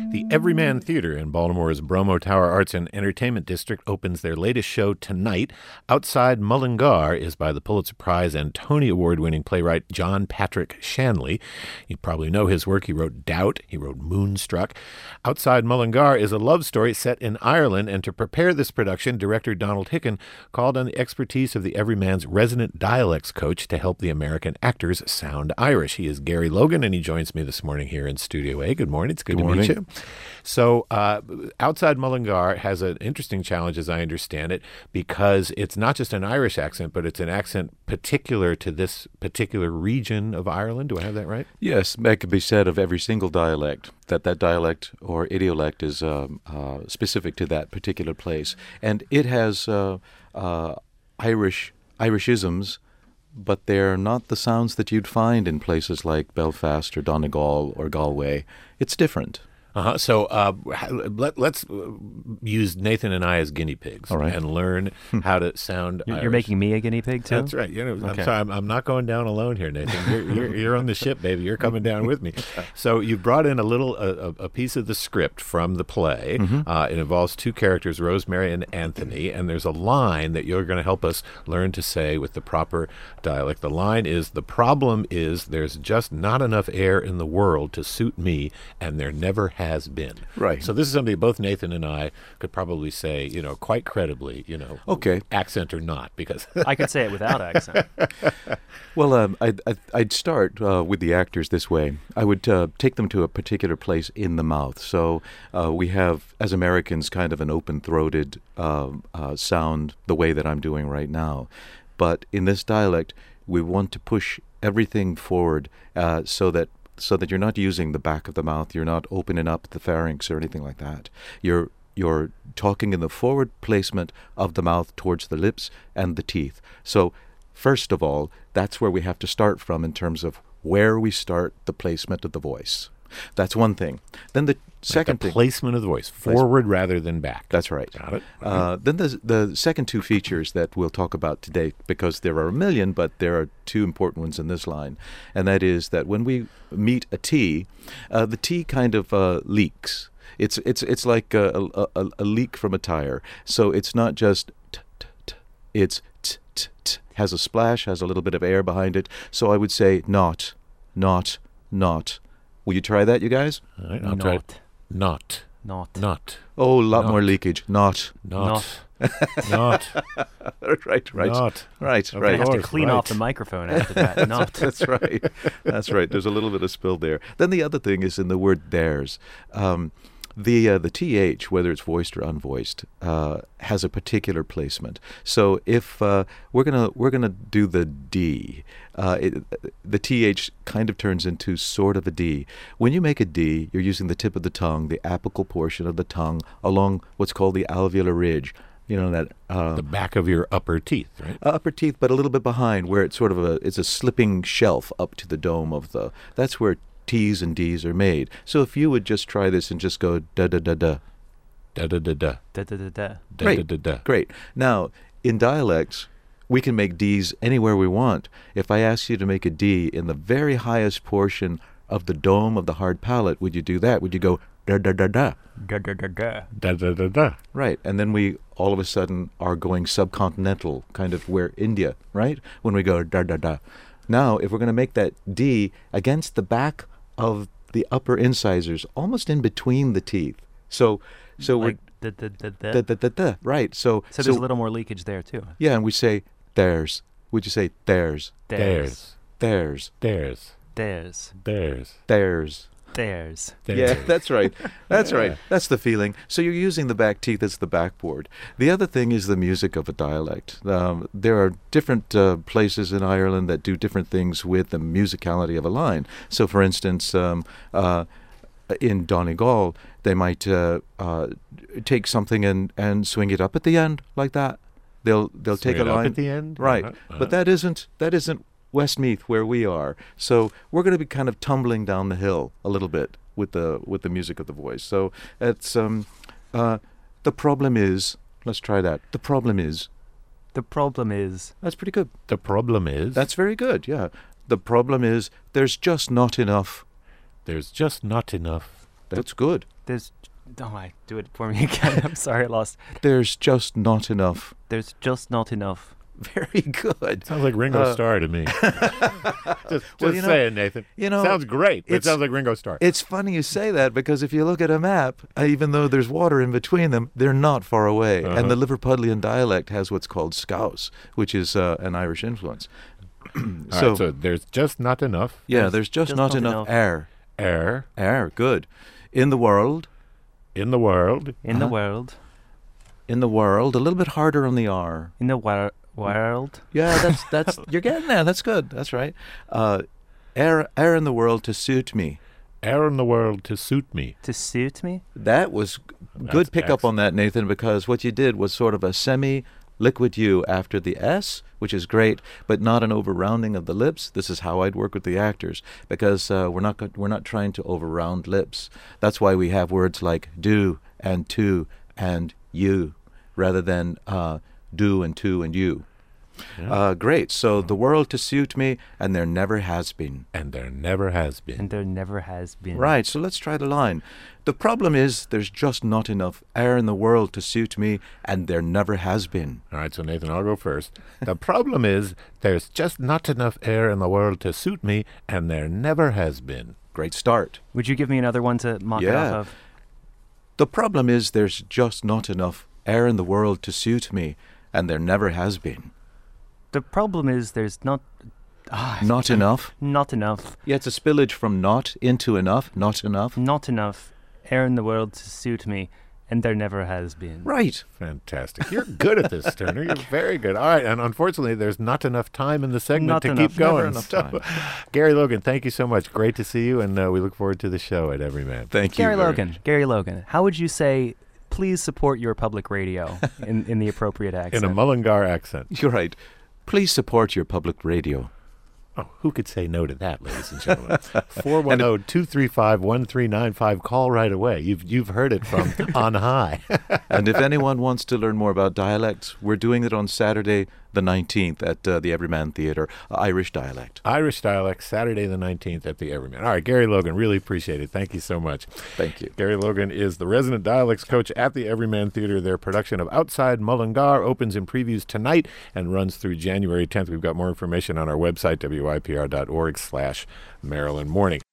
The Everyman Theater in Baltimore's Bromo Tower Arts and Entertainment District opens their latest show tonight. Outside Mullingar is by the Pulitzer Prize and Tony Award-winning playwright John Patrick Shanley. You probably know his work. He wrote Doubt. He wrote Moonstruck. Outside Mullingar is a love story set in Ireland, and to prepare this production, director Donald Hicken called on the expertise of the Everyman's resident dialects coach to help the American actors sound Irish. He is Gary Logan, and he joins me this morning here in Studio A. Good morning. It's good to meet you. So Outside Mullingar has an interesting challenge, as I understand it, because it's not just an Irish accent, but it's an accent particular to this particular region of Ireland. Do I have that right? Yes, that could be said of every single dialect, that dialect or idiolect is specific to that particular place. And it has Irishisms, but they're not the sounds that you'd find in places like Belfast or Donegal or Galway. It's different. So let's use Nathan and I as guinea pigs and learn how to sound Irish. You're making me a guinea pig, too? That's right. I'm sorry. I'm not going down alone here, Nathan. You're on the ship, baby. You're coming down with me. So you brought in a piece of the script from the play. Mm-hmm. It involves two characters, Rosemary and Anthony, and there's a line that you're going to help us learn to say with the proper dialect. The line is, "The problem is there's just not enough air in the world to suit me, and there never has been." Right. So this is something both Nathan and I could probably say, quite credibly, okay, accent or not, because I could say it without accent. Well, I'd start with the actors this way. I would take them to a particular place in the mouth. So we have, as Americans, kind of an open-throated sound, the way that I'm doing right now. But in this dialect, we want to push everything forward so that you're not using the back of the mouth, you're not opening up the pharynx or anything like that. You're talking in the forward placement of the mouth towards the lips and the teeth. So first of all, that's where we have to start from in terms of where we start the placement of the voice. That's one thing. Then the second thing, placement of the voice, forward rather than back. That's right. Got it. Then the second two features that we'll talk about today, because there are a million, but there are two important ones in this line, and that is that when we meet a T, the T kind of leaks. It's like a leak from a tire. So it's not just t, t, t. It's t, t, t. Has a splash, has a little bit of air behind it. So I would say not. Will you try that, you guys? All right, I'll try it. Not. Oh, a lot more leakage. Not. Not. Right. Not. Right. I have to clean off the microphone after that. Not. That's right. That's right. There's a little bit of spill there. Then the other thing is in the word theirs. The TH, whether it's voiced or unvoiced, has a particular placement. So if we're gonna do the D, the TH kind of turns into sort of a D. When you make a D, you're using the tip of the tongue, the apical portion of the tongue, along what's called the alveolar ridge. That the back of your upper teeth, right? Upper teeth, but a little bit behind, where it's sort of it's a slipping shelf up to the dome of the. That's where T's and D's are made. So if you would just try this and just go da da da da da da da da da da da da. Great. Now in dialects, we can make D's anywhere we want. If I ask you to make a D in the very highest portion of the dome of the hard palate, would you do that? Would you go da da da da da da da da da da da da? Right. And then we all of a sudden are going subcontinental, kind of where India, right? When we go da da da. Now, if we're going to make that D against the back of the upper incisors, almost in between the teeth. So like we're right. So there's a little more leakage there too. Yeah, and we say theirs. Would you say theirs? Theirs. Theirs. Theirs. Theirs. Theirs. Theirs. Theirs. Yeah, that's right. That's right. That's the feeling. So you're using the back teeth as the backboard. The other thing is the music of a dialect. There are different places in Ireland that do different things with the musicality of a line. So, for instance, in Donegal, they might take something and swing it up at the end like that. They'll take a line up at the end, right? But that isn't Westmeath where we are. So we're going to be kind of tumbling down the hill a little bit with the music of the voice. So it's the problem is. Let's try that. The problem is. That's pretty good. The problem is. That's very good. Yeah. The problem is there's just not enough. There's just not enough. That's good. There's. Oh, I do it for me again. I'm sorry, I lost. There's just not enough. There's just not enough. Very good. Sounds like Ringo Starr to me. just saying, Nathan. Sounds great, but it sounds like Ringo Starr. It's funny you say that because if you look at a map, even though there's water in between them, they're not far away. Uh-huh. And the Liverpudlian dialect has what's called scouse, which is an Irish influence. All right, so there's just not enough. Yeah, there's just not enough air. Air. Good. In the world. In the world. In the world. In the world. A little bit harder on the R. In the world. Yeah, that's you're getting there. That's good. That's right. Air in the world to suit me. Air in the world to suit me. To suit me? That was good pickup on that, Nathan, because what you did was sort of a semi-liquid U after the S, which is great, but not an over-rounding of the lips. This is how I'd work with the actors, because we're not trying to over-round lips. That's why we have words like do and to and you, rather than do and to and you. Yeah. Great. So the world to suit me, and there never has been. And there never has been. And there never has been. Right. So let's try the line. The problem is there's just not enough air in the world to suit me, and there never has been. All right. So Nathan, I'll go first. The problem is there's just not enough air in the world to suit me, and there never has been. Great start. Would you give me another one to mock it off of? The problem is there's just not enough air in the world to suit me, and there never has been. The problem is there's not enough? Not enough. Yeah, it's a spillage from not into enough, not enough. Not enough air in the world to suit me, and there never has been. Right. Fantastic. You're good at this, Turner. You're very good. All right, and unfortunately, there's not enough time in the segment Not to enough. keep going. Never enough time. Gary Logan, thank you so much. Great to see you, and we look forward to the show at Everyman. Thank you. Gary Logan, how would you say, please support your public radio in the appropriate accent? In a Mullingar accent. You're right. Please support your public radio. Oh, who could say no to that, ladies and gentlemen? 410-235-1395. Call right away. You've heard it from on high. And if anyone wants to learn more about dialects, we're doing it on Saturday the 19th at the Everyman Theatre, Irish dialect. Irish dialect, Saturday the 19th at the Everyman. All right, Gary Logan, really appreciate it. Thank you so much. Thank you. Gary Logan is the resident dialects coach at the Everyman Theatre. Their production of Outside Mullingar opens in previews tonight and runs through January 10th. We've got more information on our website, wypr.org/Maryland Morning.